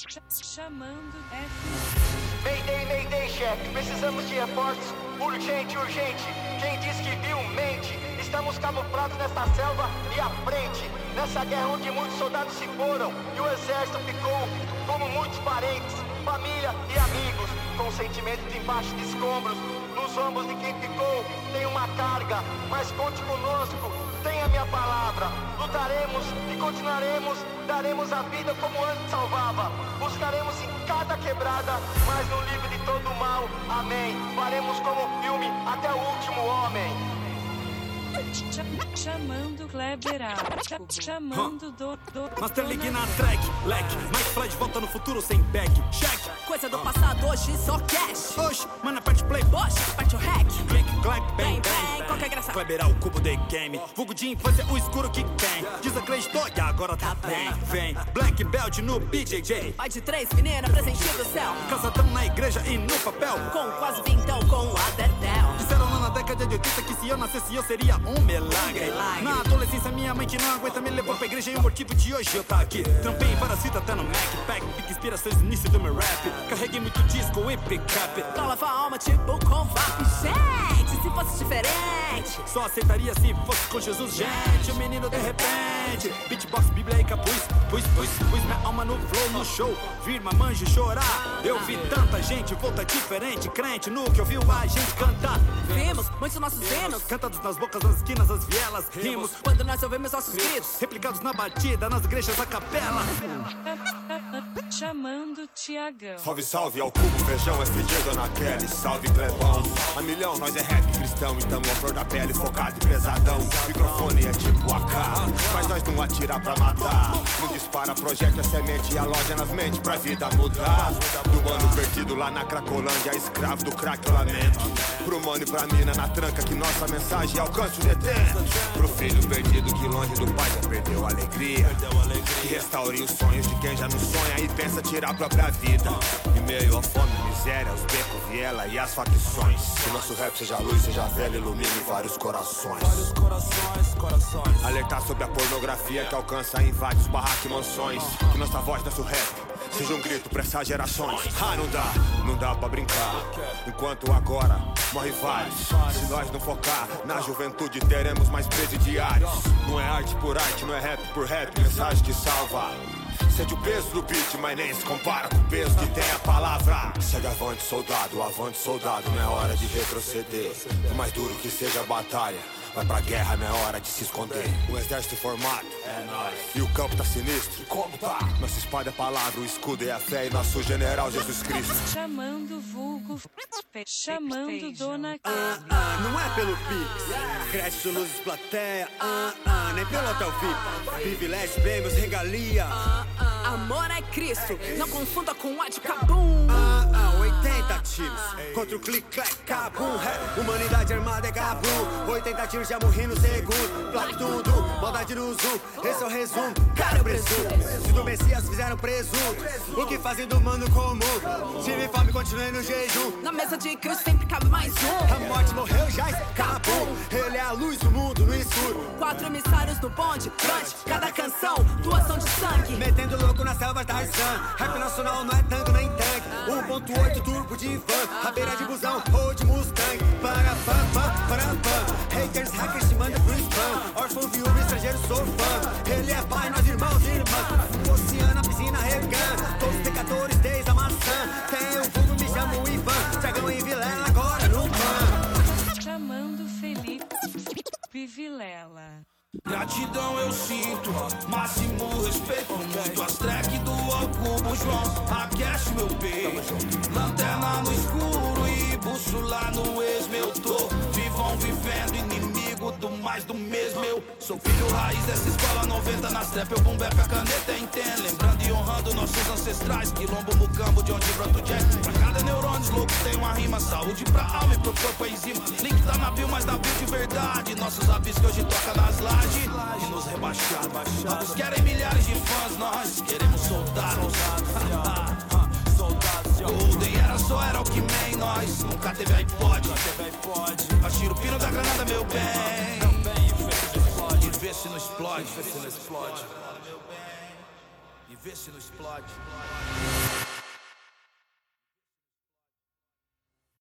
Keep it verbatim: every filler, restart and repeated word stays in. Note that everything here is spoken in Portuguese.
Chamando F. Mayday, Mayday, chefe. Precisamos de reforços. Urgente, urgente. Quem diz que viu, mente. Estamos camuflados nesta selva e à frente. Nessa guerra onde muitos soldados se foram e o exército ficou como muitos parentes, família e amigos, com sentimentos embaixo de escombros. Nos ombros de quem ficou tem uma carga, mas conte conosco, tenha minha palavra. Lutaremos e continuaremos, daremos a vida como antes salvava. Buscaremos em cada quebrada, mas no livro de todo o mal, amém. Faremos como filme até o último homem. Chamando Kleber Alto, chamando do, do Master League na track, leque Mike Flash volta no futuro sem back, check. Coisa do passado, hoje só cash. Oxe, mano, aperte play, Oxe, aperte o hack. click, clack, bang, Bang, bang, bang, qualquer graça. Kleber o cubo de game, vulgo de infância, o escuro que tem. Desacreditou e agora tá bem, vem. Black Belt no B J J. Pai de três, menina, presente do céu. Casadão na igreja e no papel. Com quase vintão, com a Dedel. Disseram lá na década de oitenta que se eu nascesse eu seria um milagre. Milagre. Na adolescência minha mãe que não aguenta me levou pra igreja e o motivo de hoje eu tá aqui. Trampei para cita até no Mac Pack, pique inspirações no início do meu rap. Carreguei muito disco e pick-up. Pra lavar a alma tipo com vapo. Gente, se fosse diferente. Só aceitaria se fosse com Jesus, gente. O menino de repente. Beatbox, bíblia e capuz. Pus, pus, pus minha alma no flow, no show. Vir mamanjo chorar. Eu vi tanta gente, volta diferente. Crente no que ouviu a gente cantar. Vimos muitos nossos hinos Cantados nas bocas, nas esquinas, as vielas. Rimos quando nós ouvimos nossos gritos. replicados na batida, nas igrejas, a capela. Chamando Tiagão. Salve, salve ao cubo, feijão é fedido na Kelly. Salve, Clebão. A milhão, nós é rap cristão. E tamo a flor da pele, focado e pesadão. Microfone é tipo A K, mas nós não atira pra matar. Não dispara, projeta a semente e a loja nas mentes pra vida mudar. Do mano perdido lá na Cracolândia, escravo do crack eu lamento. Pro mano e pra mina na tranca, que nossa mensagem alcance o detento. Pro filho perdido que longe do pai já perdeu a alegria. Que restaure os sonhos de quem já não sonha e pensa tirar a própria vida. Em meio à fome e miséria, os becos, viela e as facções. Que nosso rap seja luz, seja velho, ilumine vários corações. Vários corações, corações. Alertar sobre a pornografia que alcança e invade os barracos e mansões. Que nossa voz, nosso rap seja um grito pra essas gerações. Ah, não dá, não dá pra brincar. Enquanto agora morre vários. Se nós não focar na juventude, teremos mais presidiários. Não é arte por arte, não é rap por rap, mensagem que salva. Sente o peso do beat, mas nem se compara com o peso que tem a palavra. Segue avante, soldado, avante, soldado, não é hora de retroceder. Por mais duro que seja a batalha, vai pra guerra, não é hora de se esconder. O exército formado, é nóis. E o campo tá sinistro, como tá? Nossa espada é a palavra, o escudo é a fé e nosso general Jesus Cristo. Chamando vulgo. Chamando Dona Ah, Kelly. ah, não é pelo Pix, crédito, luzes, plateia. Ah, ah, nem pelo hotel V I P, privilégios, prêmios, regalia. Ah, ah, amor é Cristo, não confunda com a de Cabum. Ah, ah, oitenta tiros contra o clique, clac, cabum. É, humanidade armada é cabum. oitenta tiros, já morri no segundo. Plaque tudo, maldade no zoom. Esse é o resumo, cara, eu presumo. Se do Messias fizeram presunto, o que fazem do mano comum? Se me fome, continuei no jejum. Na mesa de Cristo sempre cabe mais um. A morte morreu, já escapou. Ele é a luz do mundo no escuro. Quatro emissários no bonde, durante cada canção, doação de sangue. Metendo louco na selva da Tarzan. Rap nacional não é tanto nem tanque. um ponto oito turbo de van, rabeira de busão ou de Mustang. Para pam pam, para pam. Haters, hackers te mandam pro spam. Órfão, viúva, estrangeiro, sou fã. Ele é pai, nós irmãos e irmãs. Oceana, piscina, regando. Todos os pecadores desde a maçã. Tem o fogo, me chamo Ivan. Dragão e Vilela agora no pan. Chamando Felipe Vilela. Gratidão eu sinto, máximo respeito. Muito as track do Alcubo, João, aquece meu peito. Lanterna no escuro e bússola no esmo. Eu tô vivão vivendo, inimigo do mais do mesmo. Eu sou filho raiz dessa escola noventa. Nas trap eu bombé pra caneta entendo. Lembrando e honrando nossos ancestrais. Quilombo, mucambo, de onde brota o jazz. Pra cada neurônio louco tem uma rima. Saúde pra alma e pro corpo é enzima. Link tá na bio, mas na bio de verdade. Nossos avisos que hoje toca nas lajes e nos rebaixar. Todos querem milhares de fãs, nós queremos soldados. Golden era só, era o que man, nós nunca teve iPod. Atira o pino da granada, meu bem, e vê se não explode. Vê se não explode.